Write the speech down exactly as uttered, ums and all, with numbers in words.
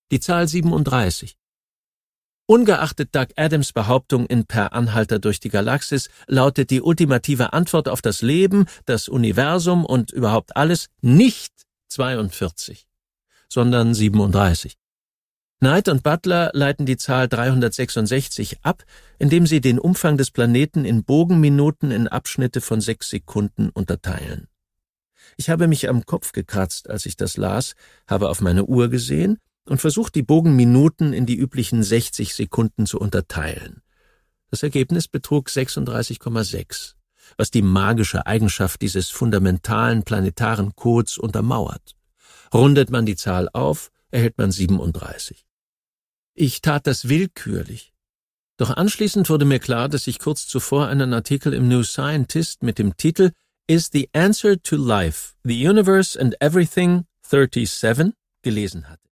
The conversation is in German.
die Zahl siebenunddreißig. Ungeachtet Doug Adams' Behauptung in Per Anhalter durch die Galaxis lautet die ultimative Antwort auf das Leben, das Universum und überhaupt alles nicht zweiundvierzig, sondern siebenunddreißig. Knight und Butler leiten die Zahl dreihundertsechsundsechzig ab, indem sie den Umfang des Planeten in Bogenminuten in Abschnitte von sechs Sekunden unterteilen. Ich habe mich am Kopf gekratzt, als ich das las, habe auf meine Uhr gesehen und versucht, die Bogenminuten in die üblichen sechzig Sekunden zu unterteilen. Das Ergebnis betrug sechsunddreißig Komma sechs, was die magische Eigenschaft dieses fundamentalen planetaren Codes untermauert. Rundet man die Zahl auf, erhält man siebenunddreißig. Ich tat das willkürlich. Doch anschließend wurde mir klar, dass ich kurz zuvor einen Artikel im New Scientist mit dem Titel Is the Answer to Life, the Universe and Everything thirty-seven gelesen hatte.